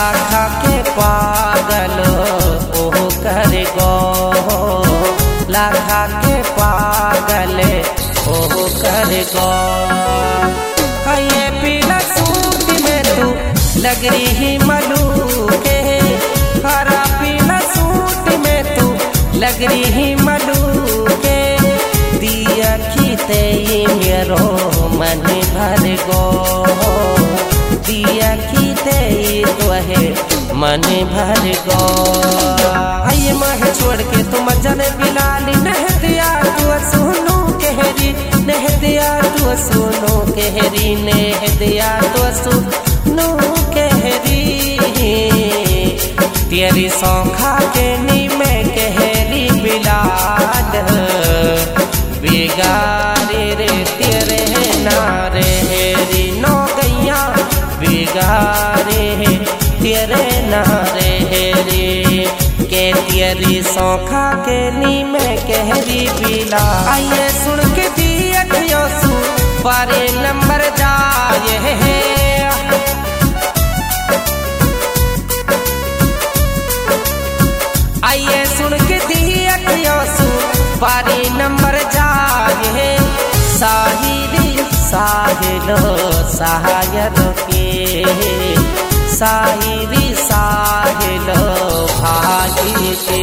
लाखा के पागल ओह कर गो, लाखा के पागल ओह कर गो। ये पीला सूट में तू लग रही मलूके, हरा पीला सूट में तू लग रही मलूके। दिया खीते मेरो मन भर गो, दिया खीते तो है मन भर गो। आइए मह छोड़ के तुम जन बिलाली, नह दिया तू सुनो कहरी, नह दिया तू सुनो कहरी, नह दिया तू सुनो कहरी। तेरी सौखा के नी में कहरी बिलाल, बिगारे रे तेरे नारे हेरी नो गैया, बिगारे तेरे नारे हेरी। के तेरी सौखा के नी में कहरी बिला। आइए सुन के दिया सु पारे नंबर जाए है, आइए सुन के दिया सु पारे नंबर जाए। साहिल साहिलो साहिल के, साहिरी साहिलो भागी के।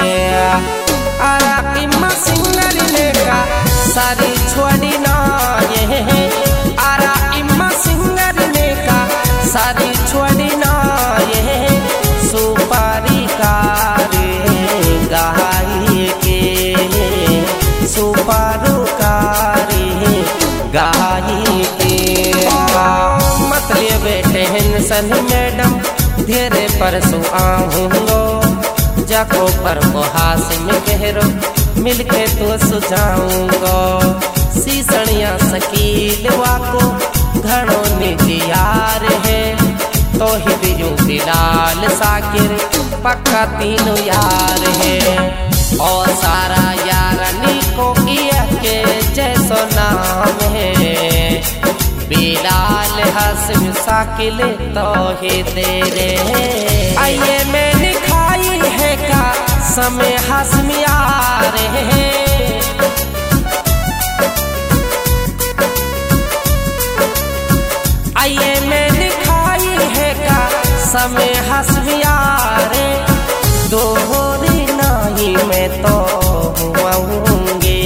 आरा सिंगर ने का सारी छोड़ी ना ये, आरा इम्मा सिंगर ने का सारी छोड़ी ना ये। सुपारी कारी गाई के, सुपारू कारी गाई के। मतलब टेंशन मैडम धेरे परसों आऊंगो, जाको पर हास में कहरो मिलके तो सुझाऊंगो। सीसनिया सकील वाको घड़ो निजियार है, तो ही दियो बिलाल साकिर पक्का तीनों यार है। और सारा यारनी को किया के जैसो नाम है, बिलाल हसन साकिल तो ही दे रे। आइए मैंने खाई है का समय हसमियार है, आइए मैंने खाई है का समय हसमियार। दोहरी नहीं मैं तो हुआऊंगे,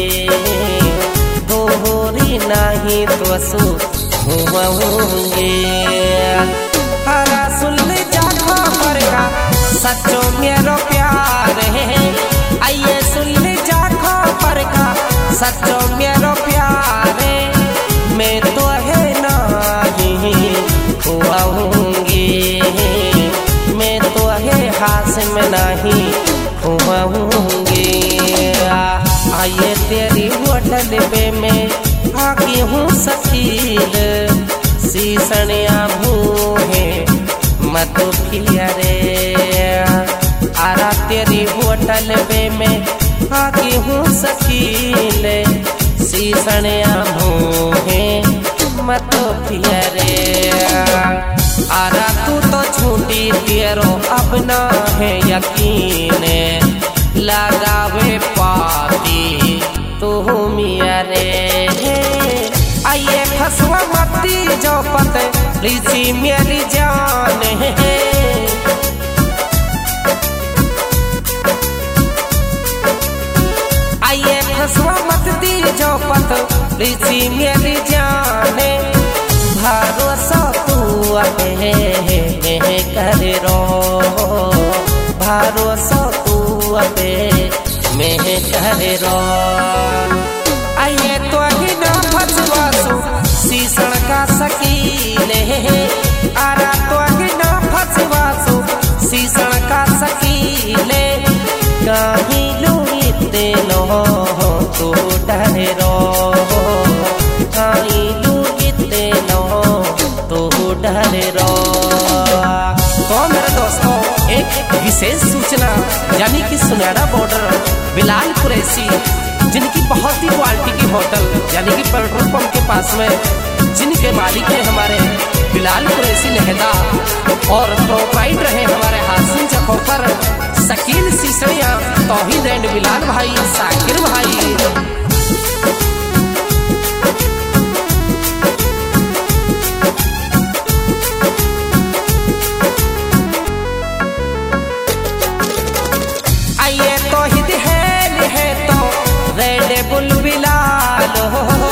दोहरी नहीं तो सु हुआऊंगे। हरा सुन जा खबर का सच्चो मेरो प्यार है, आइए सुन जा खबर का सच्चो मेरो प्यार है। मैं तो है नहीं हुआऊंगी, मैं तो है हाथ में नहीं हुआऊंगी। आइए तेरी होटल पे मैं आकी हूँ सकील, सीसनिया भूहे मत फिरे। आरा तेरी होटल पे मैं आकी हूँ सकील, सीसनिया भूहे मत फिरे। आरा तू तो झूठी तेरो अपना है यकीन, लगावे पाती तू मियारे। आइए फसवा मती जो पते लीसी मेरी जान है, आइए फसवा मती जो पते लीसी मेरी जान। भरोसा तू अबे मैं कर रो, भरोसा तू अबे मैं कर रो। आइए तो ही ना फसवासो सीसण का सकील है, आरा तो ही ना फसवासो सीसण का सकील। कहीं लूटे लो तो डर रो, कहीं लूटे लो तो डर रो। तो मेरे दोस्तों एक विशेष सूचना, यानी कि सुनहरा बॉर्डर बिलाल कुरैशी, जिनकी बहुत ही क्वालिटी की होटल यानी कि पेट्रोल पंप के पास में जिनके मालिक हैं हमारे बिलाल कुरैशी नेहदा, और प्रोवाइड रहे हमारे हासिल जखोकर, शकील सिसड़िया, तौहीद एंड बिलाल भाई, साकिर भाई। आइए तौहीद है तो रेड बुल बिलाल हो,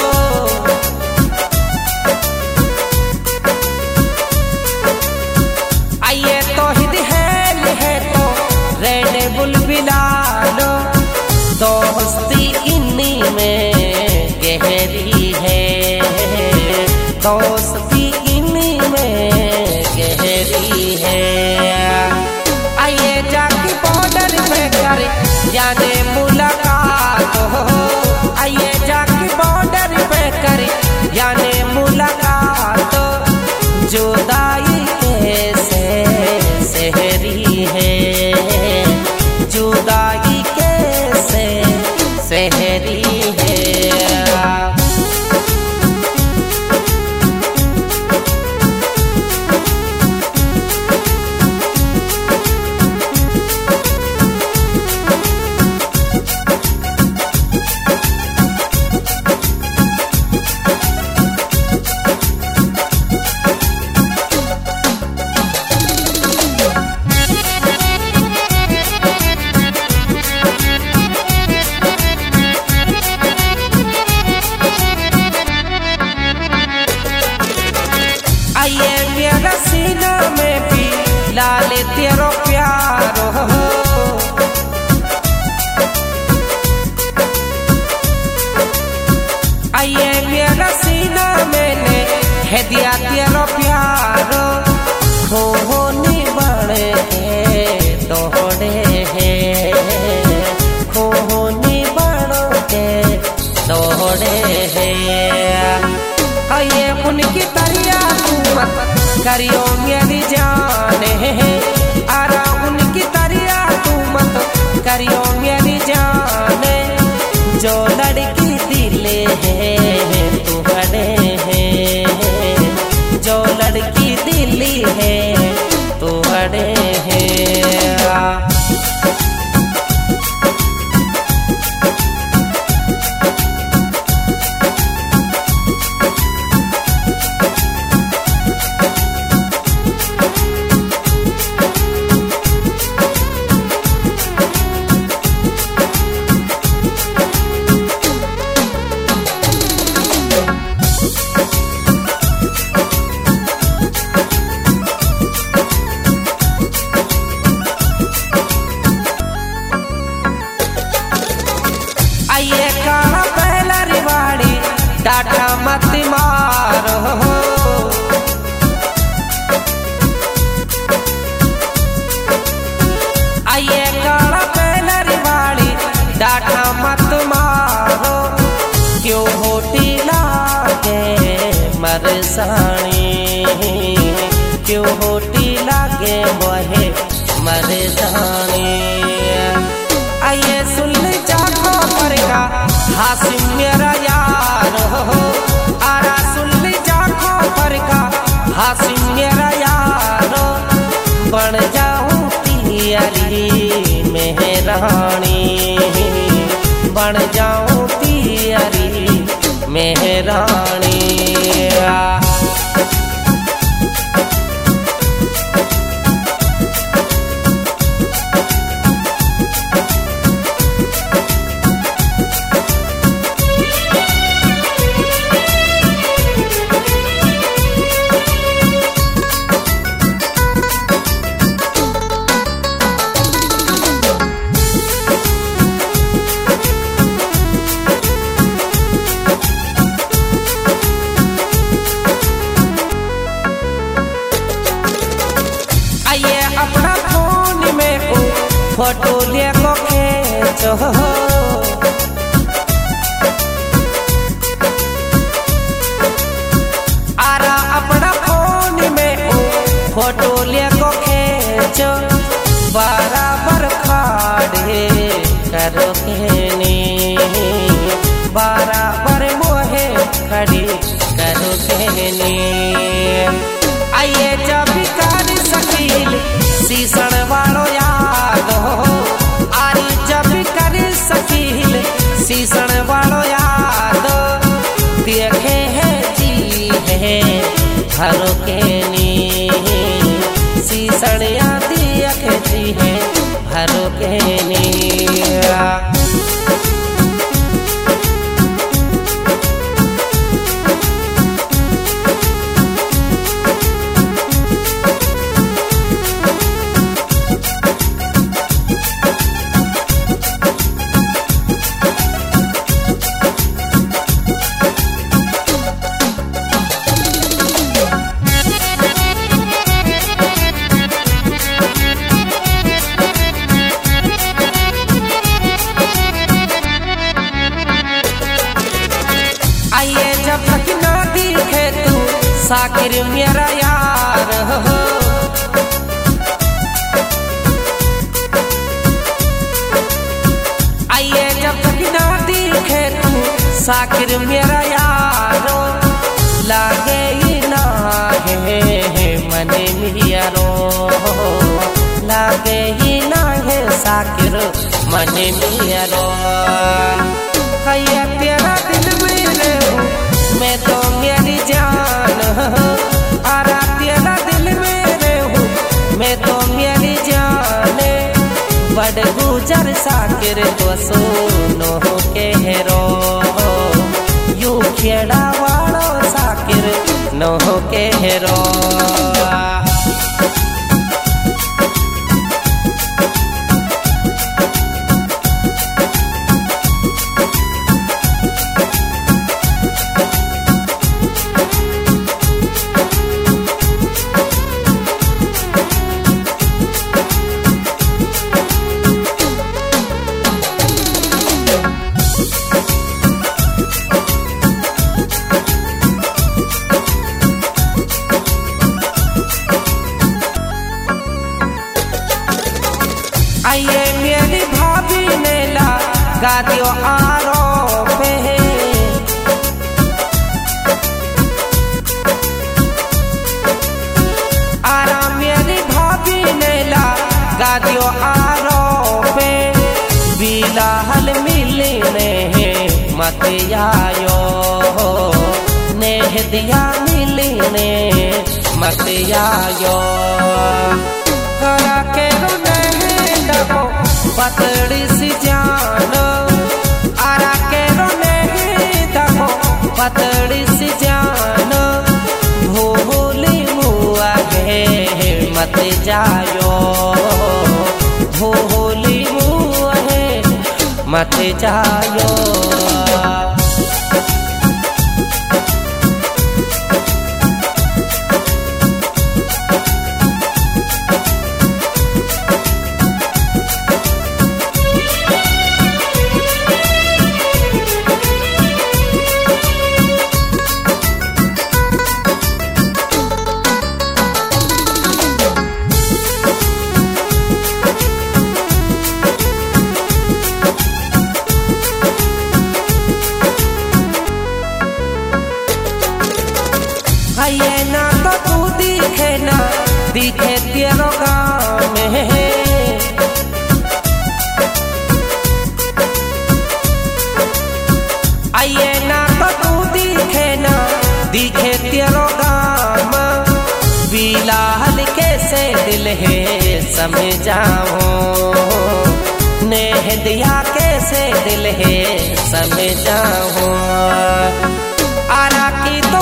आइए तौहीद है तो रेड बुल बिलाल, दोस्ती इन्हीं में गहरी है, दोस्ती इन्हीं में गहरी है। आइए जाके बॉर्डर पे कर जाने मुलाकात हो, आइए जाके बॉर्डर पे कर जाने मुलाकात, जुदाई कैसे सहरी है, जुदाई कैसे सहरी है। आइए मेरा सीना में भी लाल तेरो प्यार हो, आइए मेरा सीना मैंने है दिया तेरो प्यार हो, निबड़े है तोड़े है, हो निबड़ के तोड़े है। आइए उनकी तरिया मत करियो मेरी जाने, आरा उनकी तरिया तू मत करियो मेरी जाने, जो लड़की दिले है तू बड़े है, जो लड़की दिली है तू बड़े है। आइए काला पहला रिवाड़ी डाटा मत मारो, आइए काला पहला रिवाड़ी डाटा मत मारो, क्यों होती लागे मरसानी, क्यों होती लागे वहे मरसानी। आइए सुन जाको परेगा हासिम मेरा यार हो, आरा सुन जाको परेगा हासिम मेरा यार, बन जाऊं तियारी मेहरानी, बन जाऊं तियारी मेहरानी। फोटो ले को खींचो, आरा अपना फोन में फोटो ले को खींचो, बराबर खाड़े करो कहने, बराबर मोहे खड़ी करो कहने। आइए जब कर सके सीसण वालो याद हो आरी जब कर सकील सीसण वालो याद देखे है जी है घरों के नी सीसण याद देखे जी है घरों के नी आइए जब तक ना दिखे तू साकिर मेरा यार हो आइए जब तक ना दिखे तू साकिर मेरा यारो लागे ही ना है मने मियारो लागे ही ना है साकिर मने मियारो तेरा दिल मैं तो मेरी जान आरा तेरा दिल मेरे हूँ मैं तो मेरी जान बड़ गुजर साकिर तो सुनो के रो यू खेड़ा वालो साकिर नो के रो आइए मेरी भाभी ने लगा दियो आरोप है आरा मेरी भाभी ने लगा दियो आरोप बिलाहल मिलने मत आयो नेह दिया मिलने मत आयो करा के पतड़ी सी जान आरा के रोने दबो पतड़ी सी जान भूली मुआ है मत जायो भूली मुआ है मत जायो ये ना तो तू दिखे ना दिखे तेरो गाँव में आइए ना तो तू दिखे ना दिखे तेरो गाँव बिलाहल कैसे दिल है समझाओ नेह दिया कैसे दिल है समझाओ आरा की तो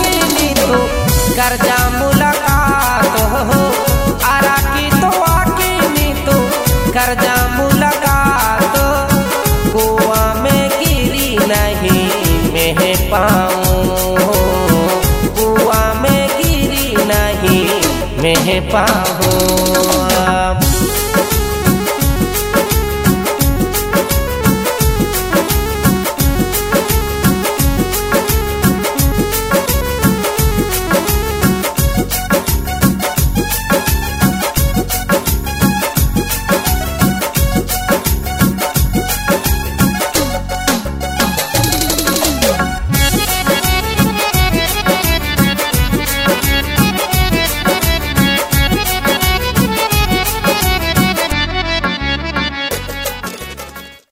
कर जा मुलाकात हो आरा की तो आके नी तो कर जा मुलाकात कुआ में गिरी नहीं मैं पाऊँ कुआ में गिरी नहीं मैं पाऊँ